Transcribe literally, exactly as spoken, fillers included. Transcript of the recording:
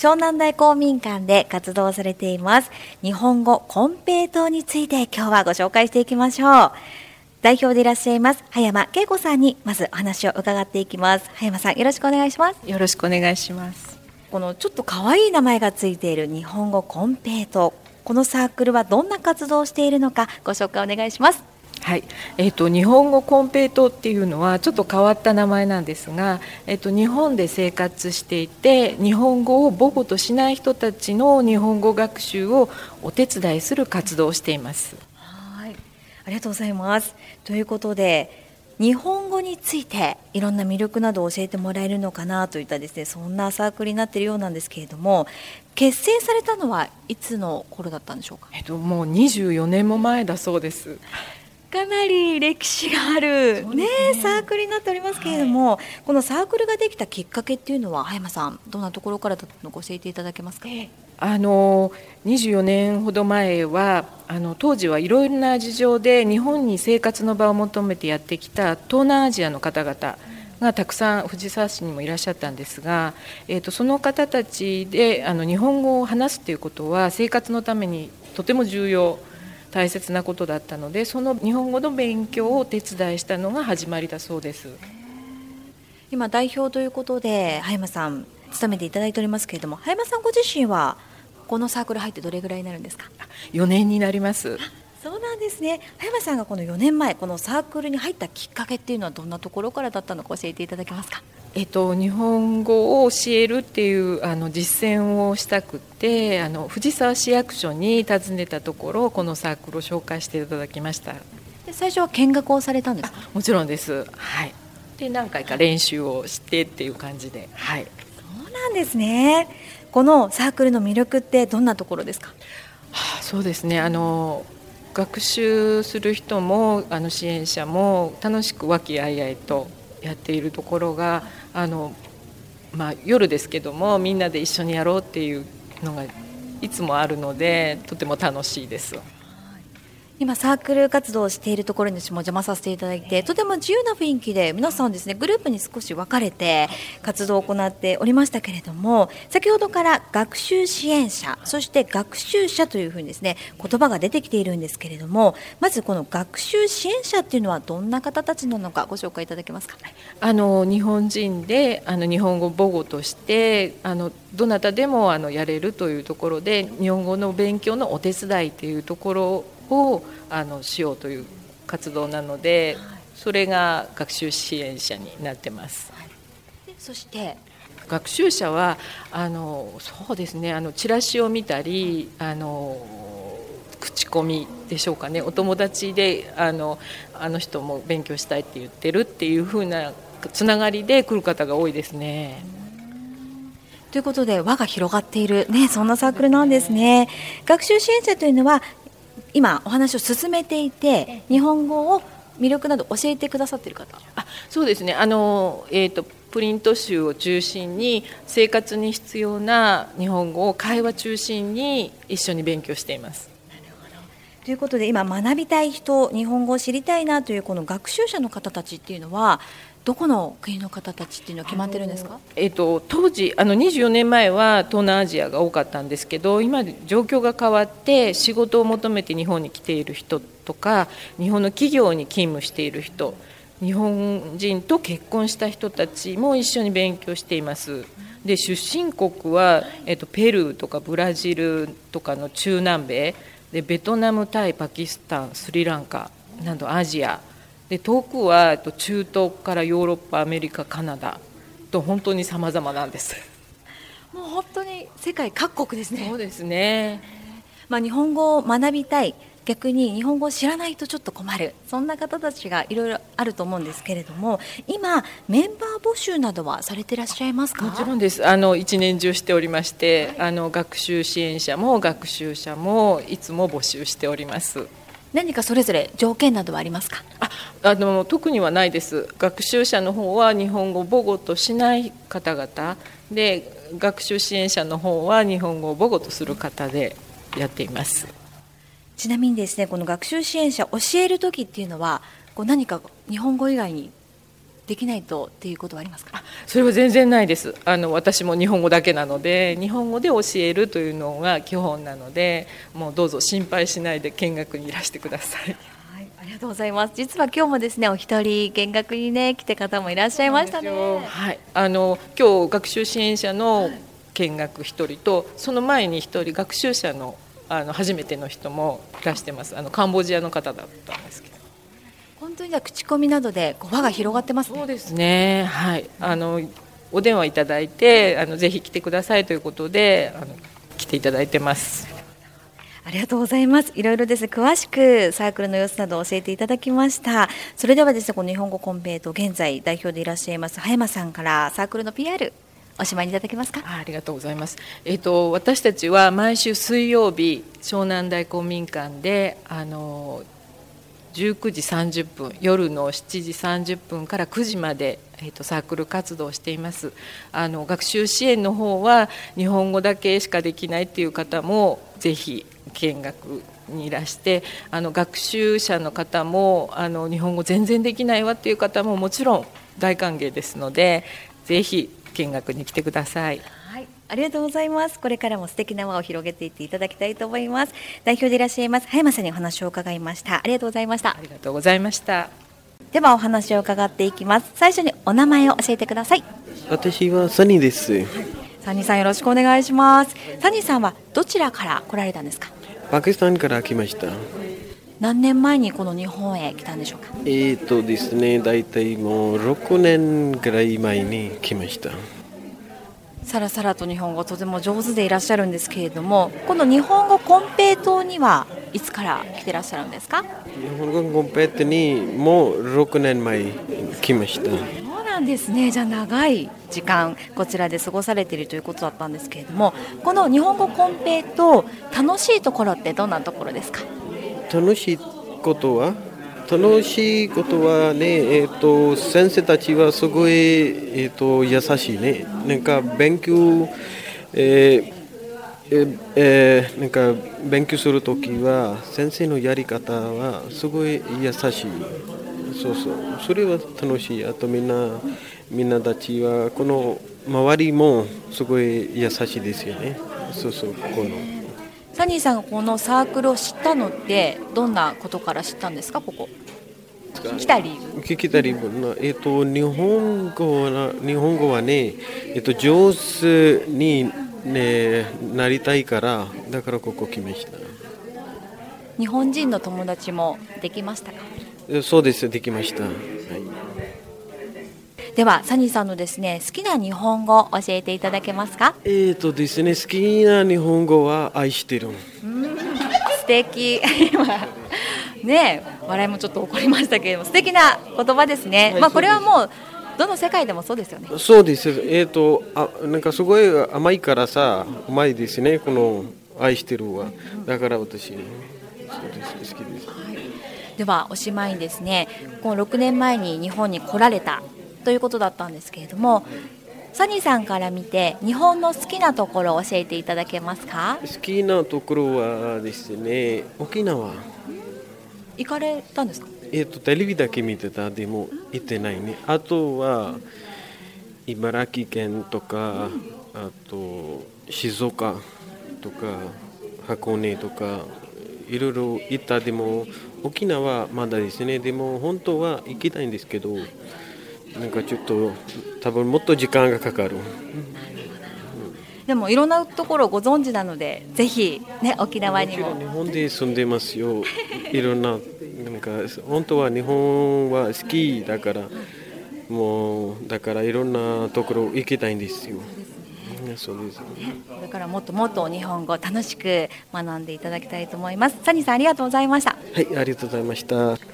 湘南台公民館で活動されています日本語コンペイトーについて今日はご紹介していきましょう。代表でいらっしゃいます葉山恵子さんにまずお話を伺っていきます。葉山さん、よろしくお願いします。 よろしくお願いします。 このちょっと可愛い名前がついている日本語コンペイトー、このサークルはどんな活動をしているのかご紹介お願いします。 はい、えーと、日本語コンペイトーっていうのはちょっと変わった名前なんですが、えーと、日本で生活していて日本語を母語としない人たちの日本語学習をお手伝いする活動をしています。 はい、ありがとうございます。ということで日本語についていろんな魅力などを教えてもらえるのかなといったですね、そんなサークルになっているようなんですけれども、結成されたのはいつの頃だったんでしょうか。 えーと、もうにじゅうよねんも前だそうです。 かなり歴史がある、ねね、サークルになっておりますけれども、はい、このサークルができたきっかけっていうのは葉山さん、どんなところからだったのか教えていただけますか。 あのにじゅうよねんほど前はあの当時はいろいろな事情で日本に生活の場を求めてやってきた東南アジアの方々がたくさん藤沢市にもいらっしゃったんですが、えーと、その方たちであの日本語を話すということは生活のためにとても重要大切なことだったので、その日本語の勉強をお手伝いしたのが始まりだそうです。 今代表ということで葉山さん務めていただいておりますけれども、葉山さんご自身はこのサークル入ってどれぐらいになるんですか。 よねんになります。 そうなんですね。葉山さんがこのよねんまえこのサークルに入ったきっかけっていうのはどんなところからだったのか教えていただけますか。 えっと、日本語を教えるっていうあの実践をしたくて、あの藤沢市役所に訪ねたところこのサークルを紹介していただきました。 で最初は見学をされたんですか。 もちろんです、はい、で何回か練習をしてっていう感じで、はい、 そうなんですね。このサークルの魅力ってどんなところですか。 はあ、そうですね、あの学習する人もあの支援者も楽しく和気あいあいとやっているところがあの、まあ、夜ですけどもみんなで一緒にやろうっていうのがいつもあるのでとても楽しいです。 今サークル活動をしているところに私も邪魔させていただいて、とても自由な雰囲気で皆さんですねグループに少し分かれて活動を行っておりましたけれども、先ほどから学習支援者そして学習者というふうにですね言葉が出てきているんですけれども、まずこの学習支援者っていうのはどんな方たちなのかご紹介いただけますか。 あの日本人であの日本語母語としてあのどなたでもあのやれるというところで日本語の勉強のお手伝いというところをあのしようという活動なので、はい、それが学習支援者になってます、はい、 でそして学習者はあのそうですねあのチラシを見たりあの口コミでしょうかね、お友達であのあの人も勉強したいって言ってるっていう風なつながりで来る方が多いですね。 ということで輪が広がっている、ね、そんなサークルなんですね。学習支援者というのは今お話を進めていて日本語を魅力など教えてくださっている方。 あ、そうですね、あの、えーと、プリント集を中心に生活に必要な日本語を会話中心に一緒に勉強しています。 なるほど。ということで今学びたい人、日本語を知りたいなというこの学習者の方たちっていうのはどこの国の方たちっていうのは決まってるんですか。 えーと、当時あのにじゅうよねんまえは東南アジアが多かったんですけど、今状況が変わって仕事を求めて日本に来ている人とか日本の企業に勤務している人、日本人と結婚した人たちも一緒に勉強しています。で出身国は、えーと、ペルーとかブラジルとかの中南米でベトナム、タイ、パキスタン、スリランカなどアジアで、遠くは中東からヨーロッパ、アメリカ、カナダと本当に様々なんです。 もう本当に世界各国ですね。 そうですね、 まあ、日本語を学びたい、逆に日本語を知らないとちょっと困る、そんな方たちがいろいろあると思うんですけれども、今メンバー募集などはされていらっしゃいますか。 もちろんです。あの一年中しておりまして、あの学習支援者も学習者もいつも募集しております。 何かそれぞれ条件などはありますか。 ああの特にはないです。学習者の方は日本語を母語としない方々で、学習支援者の方は日本語を母語とする方でやっています。 ちなみにですね、この学習支援者教える時っていうのはこう何か日本語以外にできないとっていうことはありますか？ それは全然ないです。あの私も日本語だけなので、日本語で教えるというのが基本なので、もうどうぞ心配しないで見学にいらしてください。 はい、ありがとうございます。実は今日もですね、お一人見学にね来て方もいらっしゃいましたね。 はい、あの今日学習支援者の見学一人と、その前に一人学習者のあの初めての人もいらしてます。あのカンボジアの方だったんですけど。 本当にじゃあ口コミなどでこう輪が広がってますね。 そうですね、はい、あのお電話いただいて、あのぜひ来てくださいということで、あの来ていただいてます。 ありがとうございます。いろいろですね、詳しくサークルの様子などを教えていただきました。それではですね、この日本語コンペイト現在代表でいらっしゃいます葉山さんからサークルの ピーアール おしまいにいただけますか？ あ, ありがとうございます。えっと私たちは毎週水曜日、湘南台公民館であのじゅうくじさんじゅっぷん、夜のしちじさんじゅっぷんからくじまで、えー、とサークル活動をしています。あの学習支援の方は日本語だけしかできないっていう方もぜひ見学にいらして、あの学習者の方もあの日本語全然できないわっていう方ももちろん大歓迎ですので、ぜひ見学に来てください。 はい、ありがとうございます。これからも素敵な輪を広げていっていただきたいと思います。代表でいらっしゃいます葉山さんにお話を伺いました。ありがとうございました。 ありがとうございました。 ではお話を伺っていきます。最初にお名前を教えてください。 私はサニーです。 サニーさん、よろしくお願いします。サニーさんはどちらから来られたんですか？ パキスタンから来ました。 何年前にこの日本へ来たんでしょうか？ えーとですね、だいたいもうろくねんぐらい前に来ました。 さらさらと日本語とても上手でいらっしゃるんですけれども、この日本語コンペイトにはいつから来てらっしゃるんですか？ 日本語コンペイトにもうろくねんまえ来ました。 そうなんですね。じゃあ長い時間こちらで過ごされているということだったんですけれども、この日本語コンペイト楽しいところってどんなところですか？ 楽しいことは楽しいことはね、えー、と先生たちはすごい、えー、と優しいね。なんか勉強、えーえー、なんか勉強するときは先生のやり方はすごい優しい。そうそう、それは楽しい。あとみんなみんなたちはこの周りもすごい優しいですよね。そうそう、ここのサニーさんがこのサークルを知ったのってどんなことから知ったんですか？ここ来た理由聞きた理由、えっと日本語は日本語はね、えっと上手に、ね、なりたいから、だからここ来ました。 日本人の友達もできましたか？ そうです、できました。はい、 ではサニーさんのですね、好きな日本語教えていただけますか？ えっとですね、好きな日本語は愛してる。 素敵ねえ、笑いもちょっと起こりましたけれども、素敵な言葉ですね。はい、まあ、これはもうどの世界でもそうですよね。 そうです。えっとあなんかすごい甘いからさ、うまいですね、この愛してるは。だから私そうです、好きです。 はい、ではおしまいにですね、このろくねんまえに日本に来られたということだったんですけれども、サニーさんから見て日本の好きなところを教えていただけますか？ 好きなところはですね、沖縄。 行かれたんですか？ えっとテレビだけ見てた。でも行ってないね。あとは茨城県とか、あと静岡とか箱根とかいろいろ行った。でも沖縄まだですね。でも本当は行きたいんですけど、なんかちょっと多分もっと時間がかかる。 でもいろんなところをご存知なので、ぜひ、ね、沖縄にも。 日本で住んでますよ。いろんな、なんか本当は日本は好きだから、もうだからいろんなところ行きたいんですよ。そうですね。 これからもっともっと日本語楽しく学んでいただきたいと思います。サニーさん、ありがとうございました。 はい、ありがとうございました。